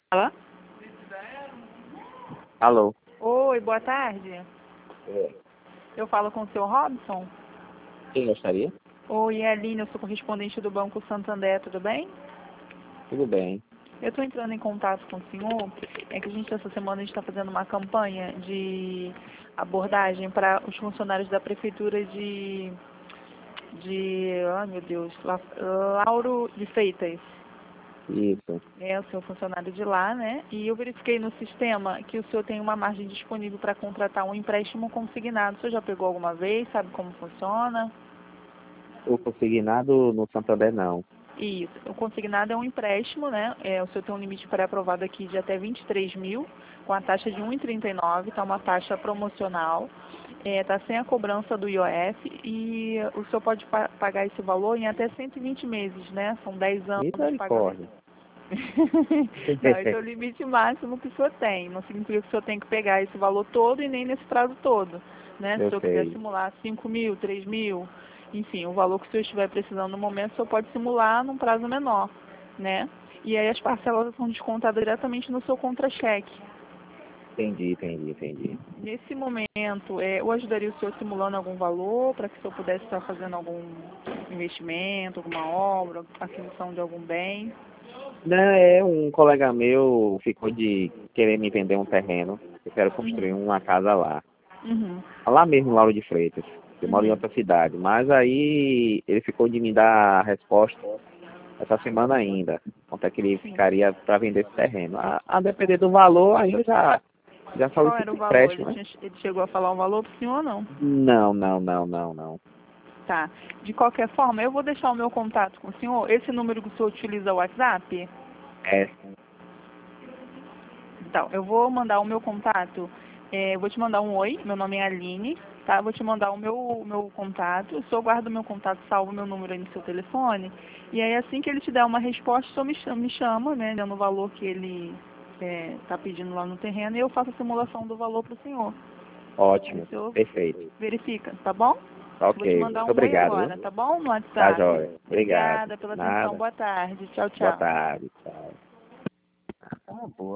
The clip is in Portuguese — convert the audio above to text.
Alô? Alô? Oi, boa tarde. É. Eu falo com o seu Robson? Quem gostaria? Oi, é a Aline, eu sou correspondente do Banco Santander, tudo bem? Tudo bem. Eu estou entrando em contato com o senhor, é que essa semana a gente está fazendo uma campanha de abordagem para os funcionários da prefeitura ai meu Deus, Lauro de Freitas. Isso. É o seu funcionário de lá, né? E eu verifiquei no sistema que o senhor tem uma margem disponível para contratar um empréstimo consignado. O senhor já pegou alguma vez? Sabe como funciona? O consignado no Santander não. Isso. O consignado é um empréstimo, né? O senhor tem um limite pré-aprovado aqui de até 23 mil, com a taxa de 1,39, tá uma taxa promocional. Tá sem a cobrança do IOF e o senhor pode pagar esse valor em até 120 meses, né? São 10 anos de pagamento. Misericórdia. Não, esse é o limite máximo que o senhor tem. Não significa que o senhor tem que pegar esse valor todo e nem nesse prazo todo, né? Se o Eu senhor quiser sei. simular 5 mil, 3 mil, enfim, o valor que o senhor estiver precisando no momento, o senhor pode simular num prazo menor, né? E aí as parcelas são descontadas diretamente no seu contra-cheque. Entendi. Nesse momento, eu ajudaria o senhor simulando algum valor para que o senhor pudesse estar fazendo algum investimento, alguma obra, aquisição de algum bem. Não, é um colega meu ficou de querer me vender um terreno. Eu quero construir Uhum. uma casa lá. Uhum. Lá mesmo, em Lauro de Freitas. Eu moro em Uhum. outra cidade. Mas aí ele ficou de me dar a resposta essa semana ainda. Quanto é que ele Sim. ficaria para vender esse terreno. A depender do valor, aí eu já Qual era solicito o valor? empréstimo, né? Ele chegou a falar um valor para o senhor ou não? Não. Tá. De qualquer forma, eu vou deixar o meu contato com o senhor. Esse número que o senhor utiliza é o WhatsApp? É, Então, eu vou mandar o meu contato. Eu vou te mandar um oi. Meu nome é Aline. Tá? Vou te mandar o meu contato. O senhor guarda o meu contato, salva o meu número aí no seu telefone. E aí, assim que ele te der uma resposta, o senhor me chama, né? Dando o valor que ele está pedindo lá no terreno. E eu faço a simulação do valor para o senhor. Aí o ótimo, senhor perfeito. verifica, tá bom? Ok, Vou te mandar muito um oi obrigado, agora, viu? tá bom? No Tá WhatsApp. jóia. Obrigado. Obrigada pela atenção. Nada. Boa tarde. Tchau, Boa tchau. tarde. Tchau. Tá boa.